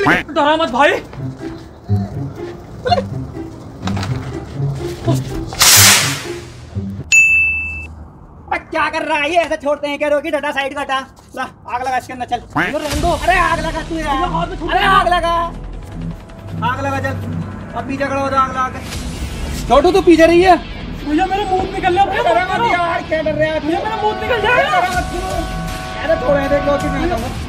डरा मत भाई। क्या कर रहा है ये? ऐसे छोड़ते हैं क्या? रोकी डटा साइड का हटा। ला आग लगा इसके अंदर, चल। अरे आग लगा तू यार। अरे आग लगा, आग लगा चल। अब पीछे खड़ा हो तो आग लगा के। छोटू तू पीछे रही है। भैया मेरा मुंह निकल रहा है। यार क्या डर रहा है? मेरा मुंह निकल जाएगा। अरे थोड़े देख लो कि नहीं